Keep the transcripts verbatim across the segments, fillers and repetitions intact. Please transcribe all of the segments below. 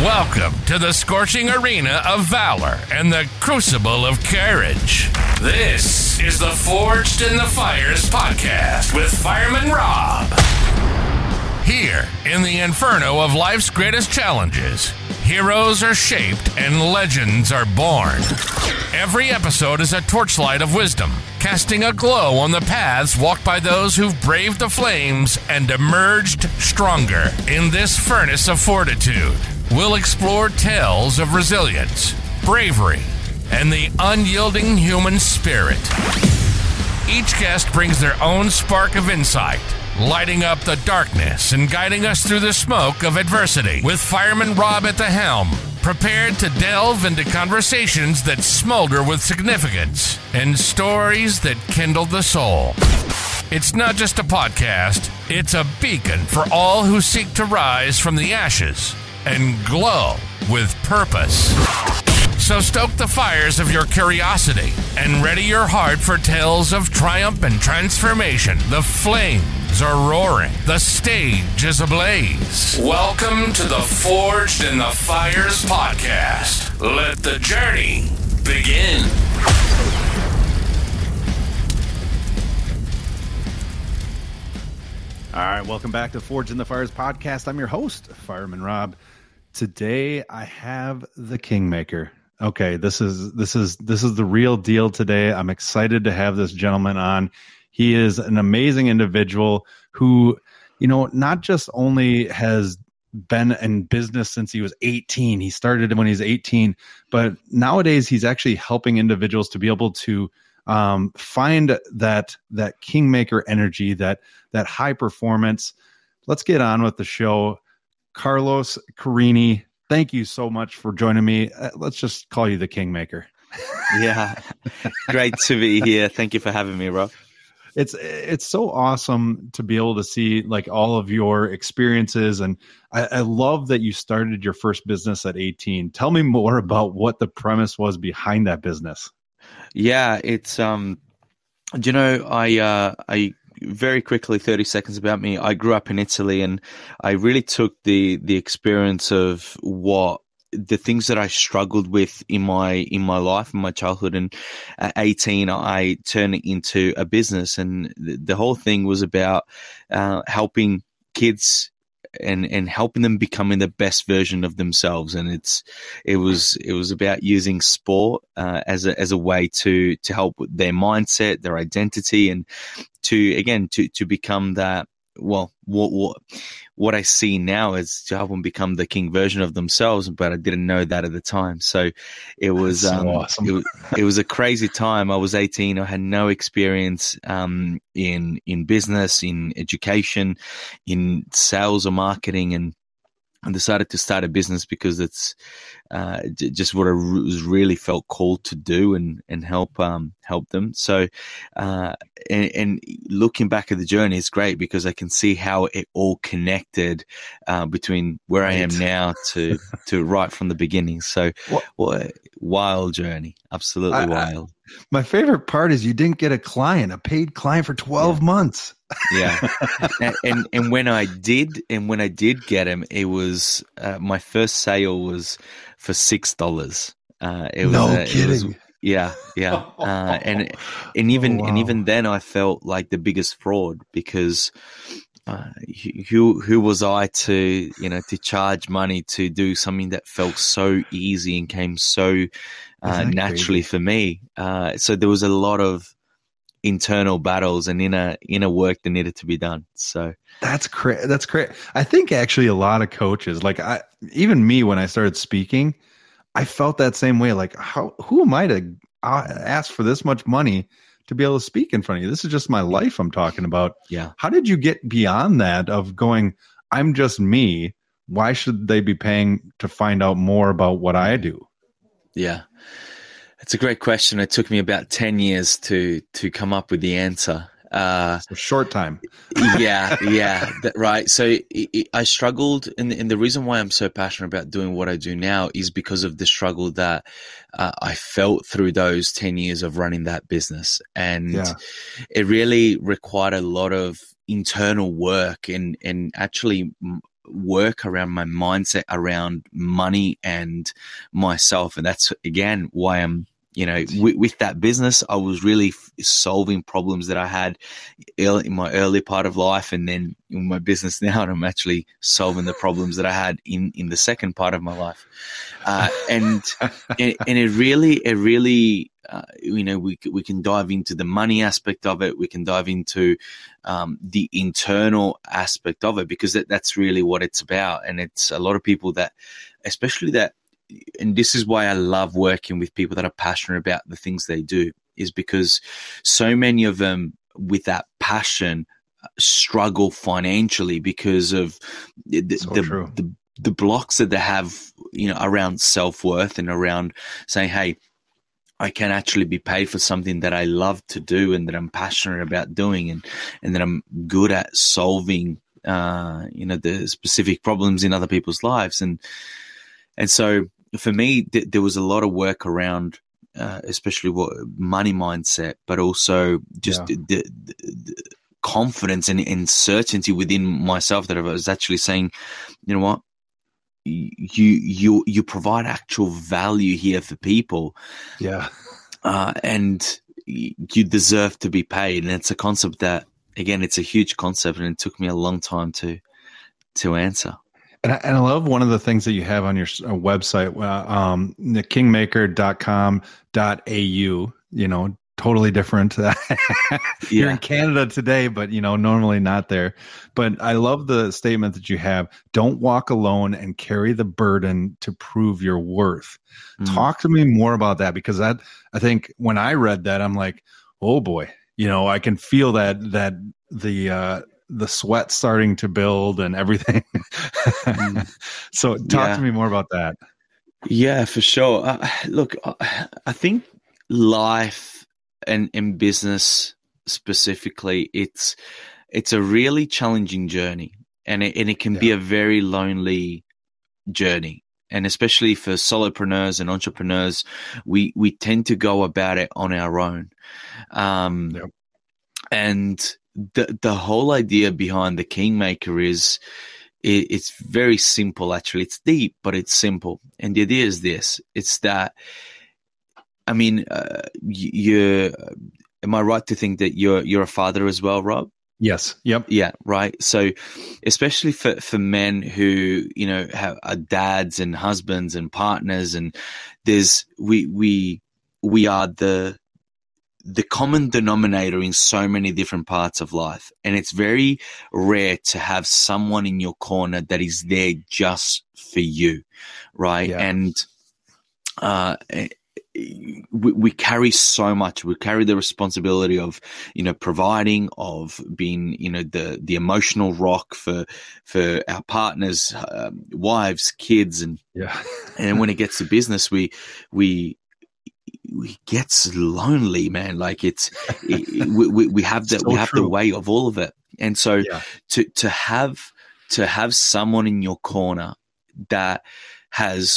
Welcome to the scorching arena of valor and the crucible of courage. This is the Forged in the Fires podcast with Fireman Rob. Here, in the inferno of life's greatest challenges, heroes are shaped and legends are born. Every episode is a torchlight of wisdom, casting a glow on the paths walked by those who've braved the flames and emerged stronger. In this furnace of fortitude, we'll explore tales of resilience, bravery, and the unyielding human spirit. Each guest brings their own spark of insight, lighting up the darkness and guiding us through the smoke of adversity. With Fireman Rob at the helm, prepared to delve into conversations that smolder with significance and stories that kindle the soul. It's not just a podcast, it's a beacon for all who seek to rise from the ashes and glow with purpose. So stoke the fires of your curiosity and ready your heart for tales of triumph and transformation. The flames are roaring. The stage is ablaze. Welcome to the Forged in the Fires podcast. Let the journey begin. All right, welcome back to Forged in the Fires podcast. I'm your host, Fireman Rob. Today I have the Kingmaker. Okay, this is this is this is the real deal today. I'm excited to have this gentleman on. He is an amazing individual who, you know, not just only has been in business since he was eighteen. He started when he was eighteen, but nowadays he's actually helping individuals to be able to um, find that that Kingmaker energy, that that high performance. Let's get on with the show. Carlos Carini, thank you so much for joining me. Uh, let's just call you the Kingmaker. Yeah, great to be here. Thank you for having me, Rob. It's it's so awesome to be able to see like all of your experiences, and I, I love that you started your first business at eighteen. Tell me more about what the premise was behind that business. Yeah, it's um, do you know I uh I. Very quickly, thirty seconds about me. I grew up in Italy, and I really took the the experience of what the things that I struggled with in my in my life, in my childhood, and at eighteen, I turned it into a business, and the, the whole thing was about uh, helping kids and and helping them becoming the best version of themselves. And it's it was it was about using sport uh, as a as a way to to help with their mindset, their identity, and to again to to become that. Well, what what what I see now is to help them become the king version of themselves, but I didn't know that at the time. So it was so um, awesome. it, was, it was a crazy time. I was eighteen. I had no experience um, in in business, in education, in sales or marketing, and I decided to start a business because it's uh, just what I was really felt called to do and and help um, help them. So, uh, and, and looking back at the journey, it's great because I can see how it all connected uh, between where right. I am now to to right from the beginning. So, what, what wild journey, absolutely I, wild. I, my favorite part is you didn't get a client, a paid client for twelve yeah. months. Yeah, and, and and when I did, and when I did get him, it was uh, my first sale was for six dollars. Uh, it was no uh, kidding. It was, yeah, yeah, uh, and and even oh, wow. and even then, I felt like the biggest fraud because uh, who who was I to you know to charge money to do something that felt so easy and came so uh, naturally crazy? For me. Uh, so there was a lot of internal battles and inner inner work that needed to be done. So that's great. That's great. I think actually a lot of coaches, like I, even me, when I started speaking, I felt that same way. Like, how who am I to ask for this much money to be able to speak in front of you? This is just my life I'm talking about. Yeah. How did you get beyond that of going, I'm just me. Why should they be paying to find out more about what I do? Yeah. It's a great question. It took me about ten years to to come up with the answer. Uh, a short time. yeah, yeah, that, right. So it, it, I struggled, and, and the reason why I'm so passionate about doing what I do now is because of the struggle that uh, I felt through those ten years of running that business. And yeah. it really required a lot of internal work and, and actually work around my mindset around money and myself. And that's, again, why I'm, you know, with, with that business, I was really f- solving problems that I had early, in my early part of life. And then in my business now, and I'm actually solving the problems that I had in, in the second part of my life. Uh, and, and, and it really, it really, uh, you know, we, we can dive into the money aspect of it. We can dive into, um, the internal aspect of it, because that, that's really what it's about. And it's a lot of people that, especially that, and this is why I love working with people that are passionate about the things they do, is because so many of them with that passion struggle financially because of the, So the, true. the, the blocks that they have, you know, around self-worth and around saying, hey, I can actually be paid for something that I love to do and that I'm passionate about doing, and, and that I'm good at solving, uh, you know, the specific problems in other people's lives. And, and so, for me, th- there was a lot of work around, uh, especially what money mindset, but also just Yeah. the, the, the confidence and, and certainty within myself that I was actually saying, you know what, you you you provide actual value here for people, Yeah. uh, and you deserve to be paid. And it's a concept that, again, it's a huge concept, and it took me a long time to to answer. And I, and I love one of the things that you have on your uh, website, uh, um, the kingmaker dot com dot a u, you know, totally different. You're Yeah. in Canada today, but, you know, normally not there. But I love the statement that you have: don't walk alone and carry the burden to prove your worth. Mm. Talk to me more about that, because that, I think when I read that, I'm like, oh boy, you know, I can feel that, that the, uh, the sweat starting to build and everything. So talk Yeah. to me more about that. Yeah, for sure. Uh, look, I, I think life and, and business specifically, it's it's a really challenging journey, and it, and it can Yeah. be a very lonely journey. And especially for solopreneurs and entrepreneurs, we we tend to go about it on our own. Um, Yep. And the the whole idea behind the Kingmaker is, it, it's very simple. Actually, it's deep, but it's simple. And the idea is this: it's that, I mean, uh, you. Am I right to think that you're you're a father as well, Rob? Yes. Yep. Yeah, right. So, especially for, for men who, you know, have are dads and husbands and partners, and there's we we we are the the common denominator in so many different parts of life, and it's very rare to have someone in your corner that is there just for you, right? Yeah. And uh, we, we carry so much. We carry the responsibility of, you know, providing, of being, you know, the the emotional rock for for our partners, um, wives, kids, and Yeah. and when it gets to business, we we it gets lonely, man. Like it's it, we, we we have that So we have true. the weight of all of it, and so Yeah. to to have to have someone in your corner that has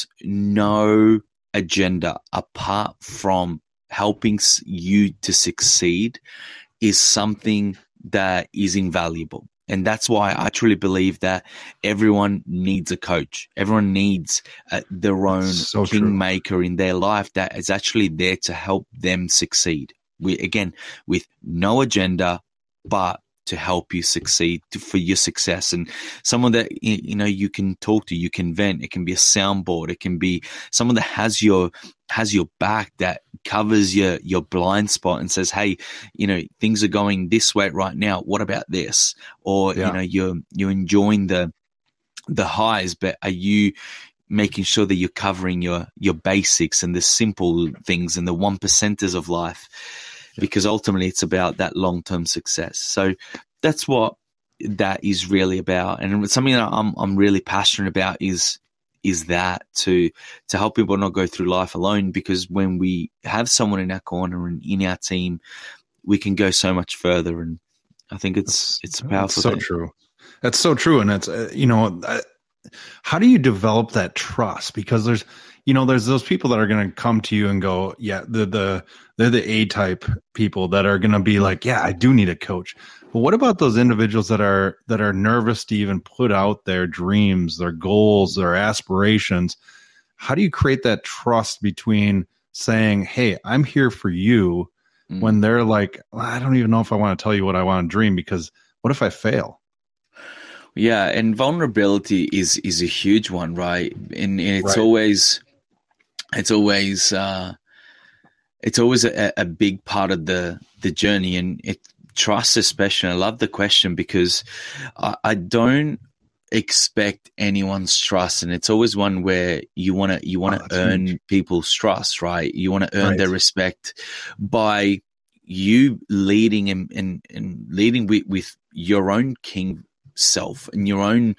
no agenda apart from helping you to succeed is something that is invaluable. And that's why I truly believe that everyone needs a coach. Everyone needs uh, their own So true. kingmaker in their life that is actually there to help them succeed. We, again, with no agenda, but to help you succeed, to, for your success. And someone that, you know, you can talk to, you can vent. It can be a soundboard. It can be someone that has your has your back, that covers your your blind spot and says, hey, you know, things are going this way right now. What about this? Or, Yeah. you know, you're you're enjoying the the highs, but are you making sure that you're covering your your basics and the simple things and the one percenters of life? Because ultimately it's about that long-term success. So that's what that is really about. And something that I'm I'm really passionate about is is that to to help people not go through life alone, because when we have someone in our corner and in our team, we can go so much further. And I think it's it's a powerful That's so thing. true. That's so true. And it's, uh, you know, I, how do you develop that trust? Because there's, you know, there's those people that are going to come to you and go, yeah, the, the, they're the A-type people that are going to be like, yeah, I do need a coach. But what about those individuals that are, that are nervous to even put out their dreams, their goals, their aspirations? How do you create that trust between saying, hey, I'm here for you, mm. when they're like, well, I don't even know if I want to tell you what I want to dream, because what if I fail? Yeah, and vulnerability is is a huge one, right? And, and it's right. always it's always uh, it's always a, a big part of the the journey, and it trust especially. I love the question because I, I don't expect anyone's trust, and it's always one where you want to you want to oh, earn huge. people's trust, right? You want to earn right. their respect by you leading and and, and leading with, with your own king self and your own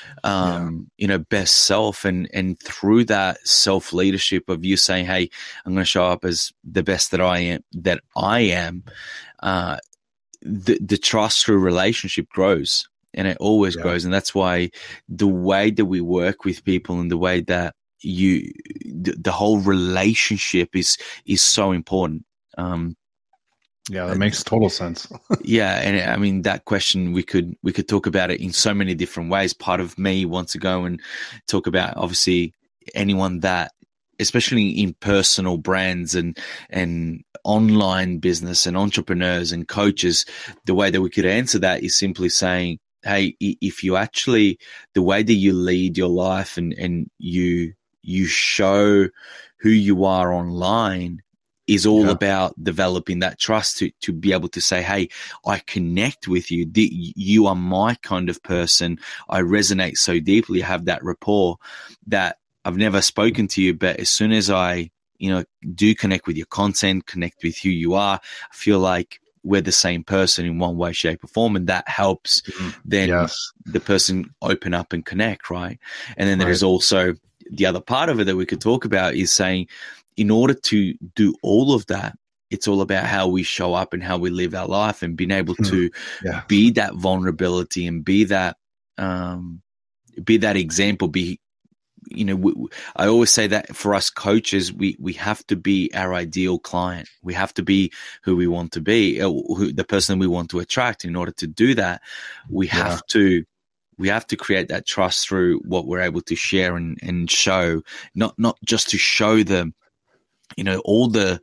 um yeah. you know best self, and and through that self leadership of you saying, hey, I'm going to show up as the best that I am that I am uh the the trust through relationship grows, and it always yeah. grows. And that's why the way that we work with people and the way that you the, the whole relationship is is so important. um Yeah, that makes total sense. Yeah, and I mean that question, we could we could talk about it in so many different ways. Part of me wants to go and talk about obviously anyone that, especially in personal brands and and online business and entrepreneurs and coaches, the way that we could answer that is simply saying, hey, if you actually, the way that you lead your life and and you you show who you are online is all yeah. about developing that trust to, to be able to say, hey, I connect with you. The, you are my kind of person. I resonate so deeply, have that rapport that I've never spoken to you, but as soon as I, you know, do connect with your content, connect with who you are, I feel like we're the same person in one way, shape or form. And that helps mm-hmm. then yes. the person open up and connect, right? And then there's right. also the other part of it that we could talk about is saying, in order to do all of that, it's all about how we show up and how we live our life, and being able to yeah. be that vulnerability and be that, um, be that example. Be, you know, we, I always say that for us coaches, we we have to be our ideal client. We have to be who we want to be, who, the person we want to attract. In order to do that, we yeah. have to. We have to create that trust through what we're able to share and, and show, not not just to show them, you know, all the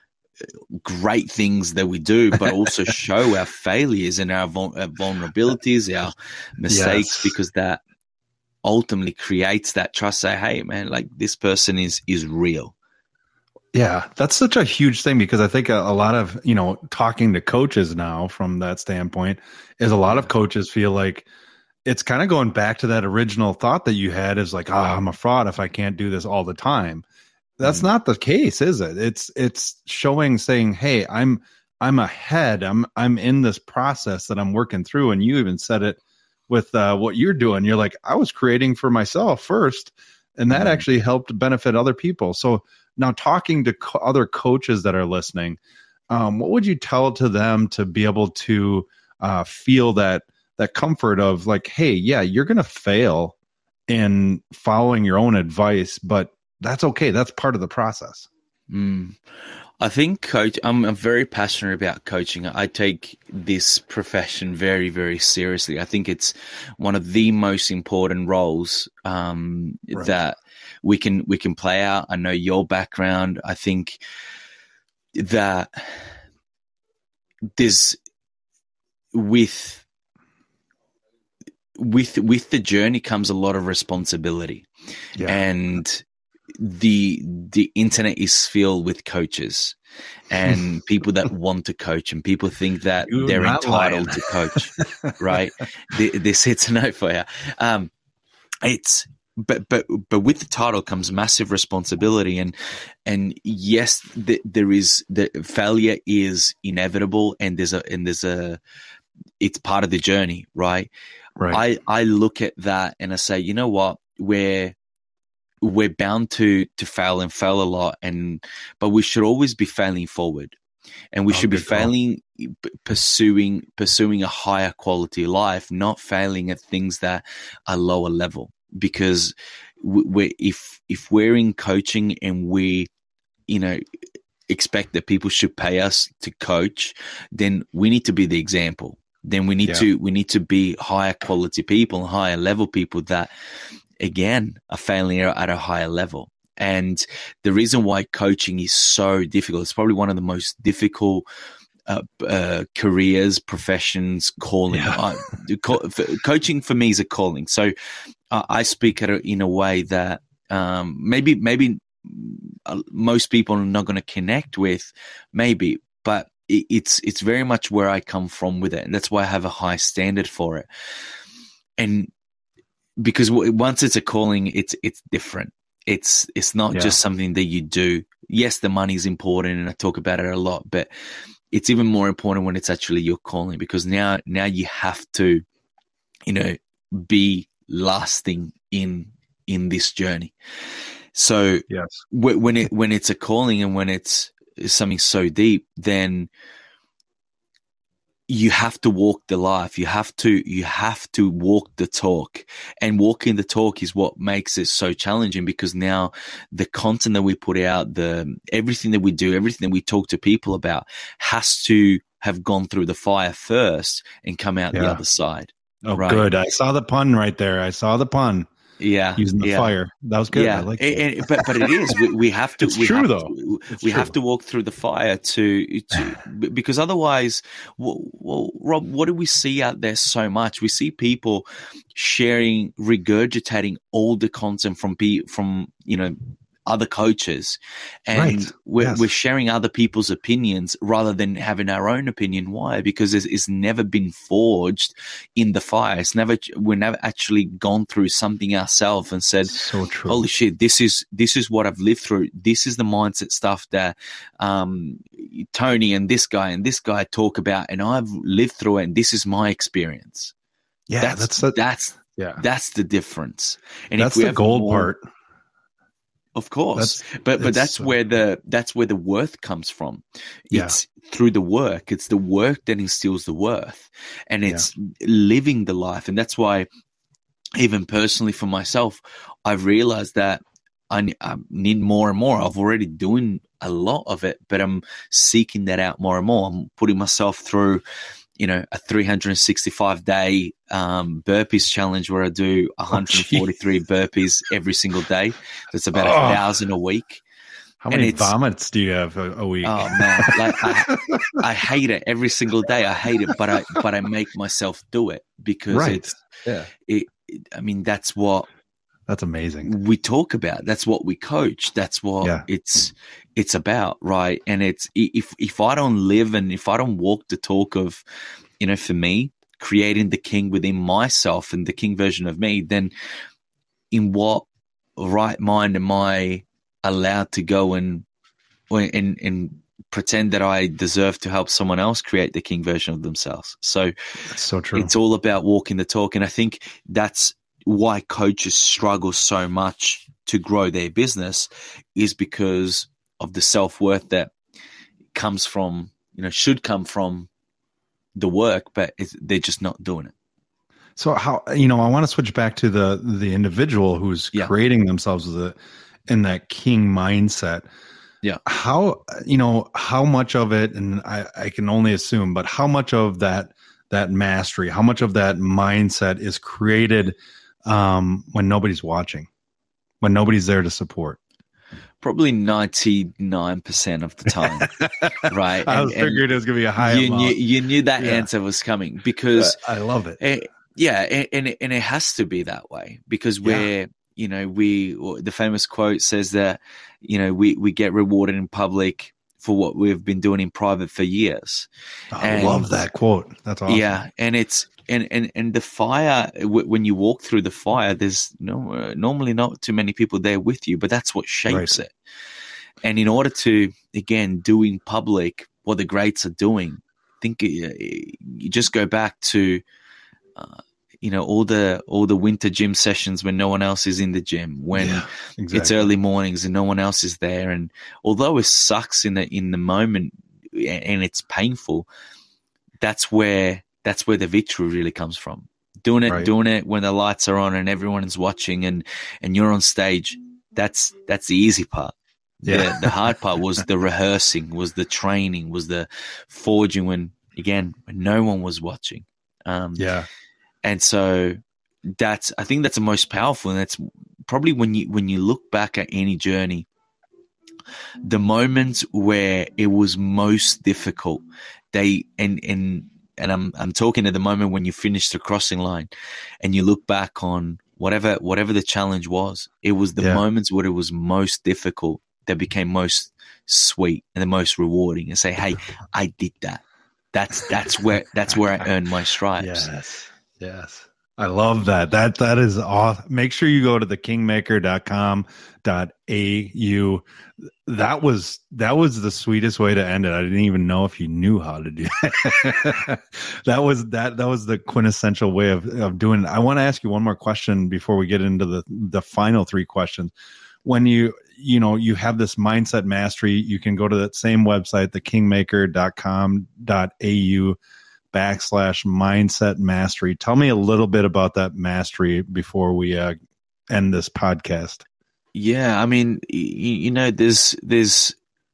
great things that we do, but also show our failures and our, vul- our vulnerabilities, our mistakes, yes. because that ultimately creates that trust. Say, hey, man, like this person is is real. Yeah, that's such a huge thing, because I think a, a lot of, you know, talking to coaches now from that standpoint is a lot of coaches feel like it's kind of going back to that original thought that you had, is like, oh, I'm a fraud if I can't do this all the time. That's mm-hmm. not the case, is it? It's it's showing, saying, hey, I'm I'm ahead. I'm I'm in this process that I'm working through. And you even said it with uh, what you're doing. You're like, I was creating for myself first, and that mm-hmm. actually helped benefit other people. So now, talking to co- other coaches that are listening, um, what would you tell to them to be able to uh, feel that that comfort of like, hey, yeah, you're going to fail in following your own advice, but that's okay. That's part of the process. Mm. I think coach, I'm, I'm very passionate about coaching. I take this profession very, very seriously. I think it's one of the most important roles um, right. that we can we can play out. I know your background. I think that there's with with with the journey comes a lot of responsibility, yeah. and the the internet is filled with coaches and people that want to coach, and people think that You're they're entitled lying. to coach, right? This hits a note for you. Um, it's but but but with the title comes massive responsibility, and and yes, the, there is the failure is inevitable, and there's a and there's a it's part of the journey, right? Right. I I look at that and I say, you know what, we're we're bound to to fail and fail a lot, and but we should always be failing forward, and we oh, should be failing call. pursuing pursuing a higher quality life, not failing at things that are lower level. because we if if we're in coaching and we, you know, expect that people should pay us to coach, then we need to be the example. Then we need yeah. to we need to be higher quality people, higher level people that, again, are failing at a higher level. And the reason why coaching is so difficult, it's probably one of the most difficult uh, uh, careers, professions, calling. Yeah. Uh, co- coaching for me is a calling. So uh, I speak at a, in a way that um, maybe maybe most people are not going to connect with, maybe, but it, it's it's very much where I come from with it, and that's why I have a high standard for it. And because once it's a calling, it's it's different. It's it's not yeah. just something that you do. Yes, the money's important, and I talk about it a lot, but it's even more important when it's actually your calling, because now now you have to, you know, be lasting in in this journey. So yes. when it when it's a calling and when it's something so deep, then you have to walk the life. You have to you have to walk the talk, and walking the talk is what makes it so challenging, because now the content that we put out, the everything that we do, everything that we talk to people about, has to have gone through the fire first and come out yeah. the other side. Oh, right? Good. I saw the pun right there. I saw the pun. Yeah, using the yeah. fire. That was good. Yeah, I like and, and, but but it is. We, we have to. It's we true have though. To, it's we true. have to walk through the fire to, to because otherwise, well, well, Rob, what do we see out there so much? We see people sharing, regurgitating all the content from from you know other coaches, and right. we're, yes. we're sharing other people's opinions rather than having our own opinion. Why? Because it's, it's never been forged in the fire. It's never, we've never actually gone through something ourselves and said, so true. Holy shit, this is, this is what I've lived through. This is the mindset stuff that, um, Tony and this guy and this guy talk about, and I've lived through it, and this is my experience. Yeah. That's, that's, the, that's, yeah. that's the difference. And that's if we the have gold more, part. Of course, that's, but but that's uh, where the that's where the worth comes from. It's yeah. through the work. It's the work that instills the worth, and it's yeah. living the life. And that's why, even personally for myself, I've realized that I, I need more and more. I've already doing a lot of it, but I'm seeking that out more and more. I'm putting myself through, you know, a three hundred sixty-five day um, burpees challenge where I do one hundred forty-three oh, burpees every single day. That's about oh. a thousand a week. How many vomits do you have a, a week? Oh man, like I, I hate it every single day. I hate it, but I but I make myself do it because right. it's yeah. It, it, I mean, that's what. That's amazing. We talk about. That's what we coach. That's what yeah. it's it's about, right? And it's if if I don't live and if I don't walk the talk of, you know, for me, creating the king within myself and the king version of me, then in what right mind am I allowed to go and and and pretend that I deserve to help someone else create the king version of themselves? So that's so true. It's all about walking the talk, and I think that's why coaches struggle so much to grow their business, is because of the self-worth that comes from, you know, should come from the work, but it's, they're just not doing it. So how, you know, I want to switch back to the, the individual who's yeah. creating themselves with a, in that king mindset. Yeah. How, you know, how much of it, and I, I can only assume, but how much of that, that mastery, how much of that mindset is created um, when nobody's watching, when nobody's there to support? Probably ninety-nine percent of the time, right? I was and, figured it was going to be a high you amount. Knew, you knew that yeah. answer was coming because I love it. it yeah, and, and, it, and it has to be that way because we're, yeah. you know, we, the famous quote says that, you know, we, we get rewarded in public for what we've been doing in private for years. Oh, I love that quote. That's awesome. Yeah. And it's, and, and, and the fire, w- when you walk through the fire, there's no, uh, normally not too many people there with you, but that's what shapes right. it. And in order to, again, do in public what the greats are doing, I think uh, you just go back to, uh, you know, all the all the winter gym sessions when no one else is in the gym, when yeah, exactly. it's early mornings and no one else is there. And although it sucks in the in the moment and it's painful, that's where that's where the victory really comes from. Doing it, Right. doing it when the lights are on and everyone is watching and, and you're on stage. That's, that's the easy part. Yeah. The, the hard part was the rehearsing, was the training, was the forging when, again, when no one was watching. Um, Yeah. And so that's, I think that's the most powerful. And that's probably when you, when you look back at any journey, the moments where it was most difficult, they, and, and, and I'm, I'm talking at the moment when you finish the crossing line and you look back on whatever, whatever the challenge was, it was the Yeah. moments where it was most difficult that became most sweet and the most rewarding, and say, hey, I did that. That's, that's where, that's where I earned my stripes. Yes. Yes. I love that. That that is awesome. Make sure you go to the kingmaker dot com dot a u. That was that was the sweetest way to end it. I didn't even know if you knew how to do that. that was that that was the quintessential way of, of doing it. I want to ask you one more question before we get into the the final three questions. When you you know you have this mindset mastery, you can go to that same website, the kingmaker dot com dot a u backslash mindset mastery. Tell me a little bit about that mastery before we uh, end this podcast. Yeah, I mean, you, you know, there's there's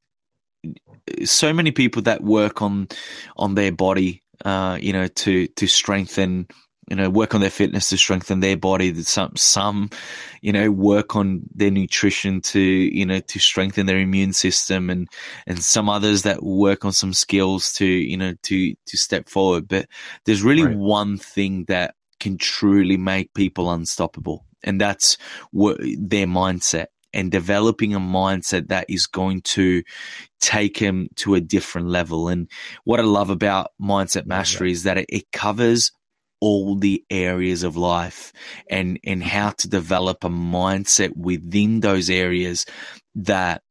so many people that work on on their body, uh, you know, to to strengthen, you know, work on their fitness to strengthen their body. Some some, you know, work on their nutrition to, you know, to strengthen their immune system, and and some others that work on some skills to, you know, to to step forward. But there's really Right. one thing that can truly make people unstoppable, and that's what, their mindset, and developing a mindset that is going to take them to a different level. And what I love about Mindset Mastery is that it, it covers all the areas of life, and, and how to develop a mindset within those areas that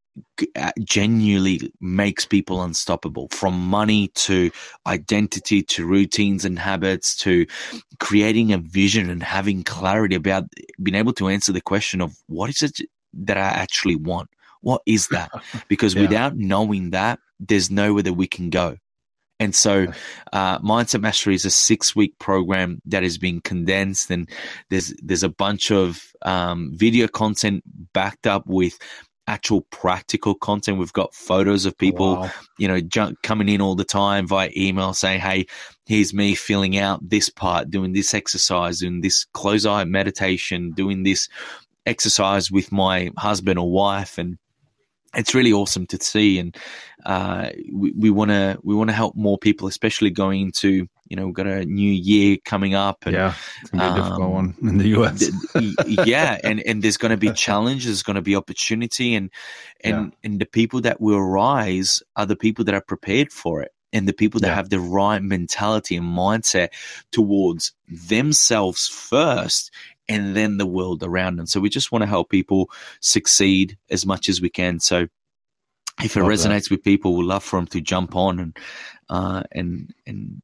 genuinely makes people unstoppable, from money to identity to routines and habits to creating a vision and having clarity about being able to answer the question of what is it that I actually want? What is that? Because Yeah. without knowing that, there's nowhere that we can go. And so uh, Mindset Mastery is a six-week program that is being condensed, and there's there's a bunch of um, video content backed up with actual practical content. We've got photos of people, Wow. you know, junk coming in all the time via email saying, hey, here's me filling out this part, doing this exercise, doing this close eye meditation, doing this exercise with my husband or wife. And it's really awesome to see. And uh, we want to we want to help more people, especially going into, you know, we've got a new year coming up. And, Yeah, it's gonna be a difficult um, one in the U S. th- yeah, and, and there's going to be challenge, there's going to be opportunity, and and Yeah. and the people that will rise are the people that are prepared for it, and the people that Yeah. have the right mentality and mindset towards themselves first, and then the world around them. So we just want to help people succeed as much as we can. So if it Love resonates with people, we'd love for them to jump on and uh, and and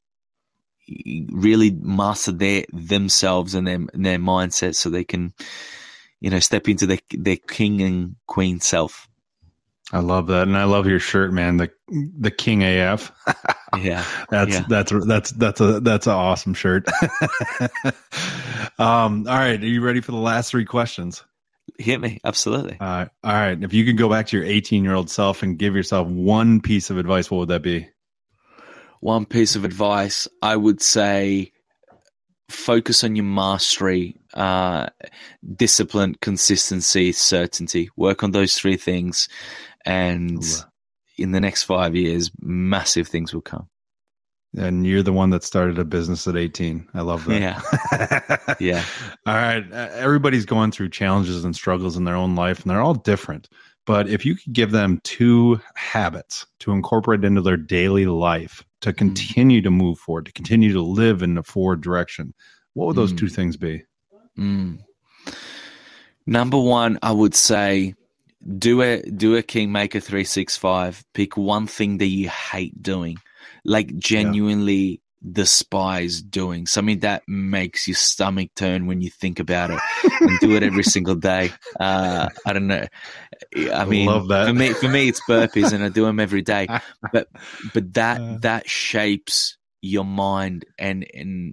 really master their themselves and their their mindset, so they can, you know, step into their their king and queen self. I love that, and I love your shirt, man. The the King A F. Yeah, That's yeah. that's that's that's a that's an awesome shirt. um, all right, are you ready for the last three questions? Hit me, absolutely. Uh, all right, if you could go back to your eighteen year old self and give yourself one piece of advice, what would that be? One piece of advice, I would say, focus on your mastery, uh, discipline, consistency, certainty. Work on those three things, and Ooh. in the next five years, massive things will come. And you're the one that started a business at eighteen. I love that. Yeah. Yeah. All right. Uh, Everybody's going through challenges and struggles in their own life, and they're all different. But if you could give them two habits to incorporate into their daily life to continue to move forward, to continue to live in the forward direction, what would those Mm. two things be? Mm. Number one, I would say do a do a Kingmaker three sixty-five. Pick one thing that you hate doing, like genuinely despise doing, something that makes your stomach turn when you think about it, and do it every single day. Uh, I don't know. I mean, Love that. for me, for me, it's burpees, and I do them every day. But but that Uh. that shapes your mind, and and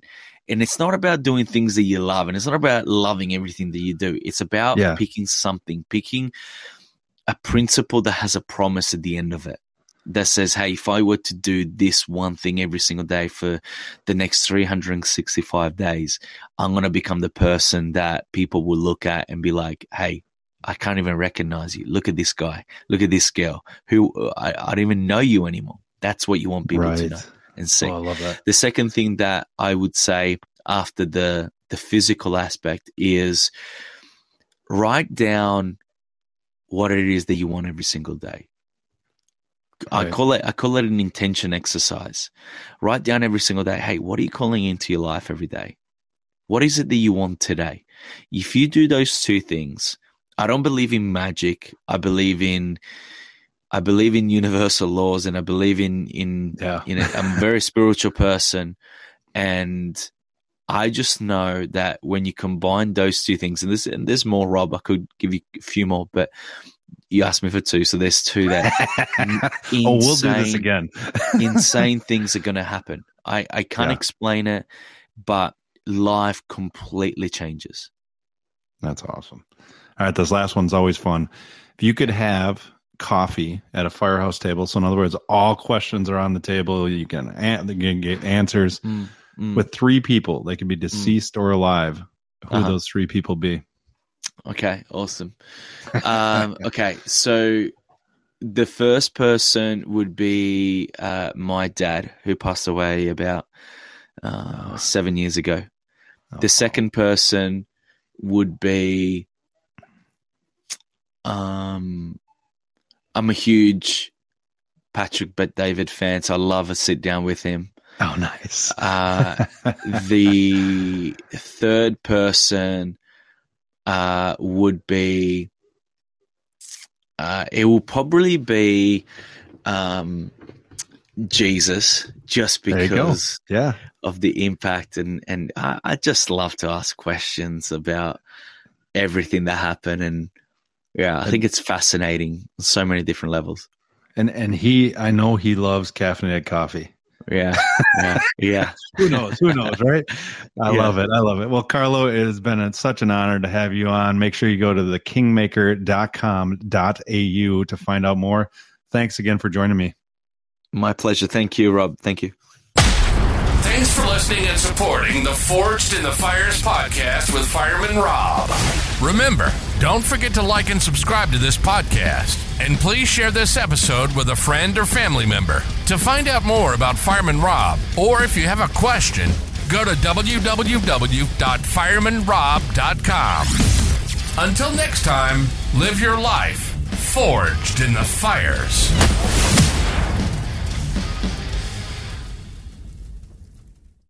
And it's not about doing things that you love, and it's not about loving everything that you do. It's about Yeah. picking something, picking a principle that has a promise at the end of it that says, hey, if I were to do this one thing every single day for the next three hundred sixty-five days, I'm going to become the person that people will look at and be like, hey, I can't even recognize you. Look at this guy. Look at this girl who I, I don't even know you anymore. That's what you want people Right. to know and see. Oh, I love that. The second thing that I would say after the the physical aspect is write down what it is that you want every single day. Right. I call it I call it an intention exercise. Write down every single day, hey, what are you calling into your life every day? What is it that you want today? If you do those two things, I don't believe in magic. I believe in I believe in universal laws, and I believe in in Yeah. you know, I'm a very spiritual person, and I just know that when you combine those two things, and there's and there's more, Rob, I could give you a few more, but you asked me for two, so there's two that insane, oh, we'll do this again. insane things are going to happen. I, I can't Yeah. explain it, but life completely changes. That's awesome. All right, this last one's always fun. If you could have coffee at a firehouse table, so in other words, all questions are on the table, you can, an- you can get answers Mm, mm. with three people. They could be deceased or alive. Who Uh-huh. would those three people be? Okay, awesome. Um, okay, so the first person would be uh, my dad, who passed away about uh, seven years ago. Oh, The second person would be, um, I'm a huge Patrick Bet-David fan, so I love a sit down with him. oh, nice. Uh, the third person uh, would be, uh, it will probably be um, Jesus, just There you go. because Yeah. of the impact. And, and I, I just love to ask questions about everything that happened. And yeah, I think it's fascinating on so many different levels. And and he, I know he loves caffeinated coffee. Yeah, yeah, yeah. Who knows? Who knows, right? I Yeah. love it. I love it. Well, Carlo, it has been a, such an honor to have you on. Make sure you go to the kingmaker dot com dot a u to find out more. Thanks again for joining me. My pleasure. Thank you, Rob. Thank you. Thanks for listening and supporting the Forged in the Fires podcast with Fireman Rob. Remember, don't forget to like and subscribe to this podcast. And please share this episode with a friend or family member. To find out more about Fireman Rob, or if you have a question, go to w w w dot fireman rob dot com. Until next time, live your life forged in the fires.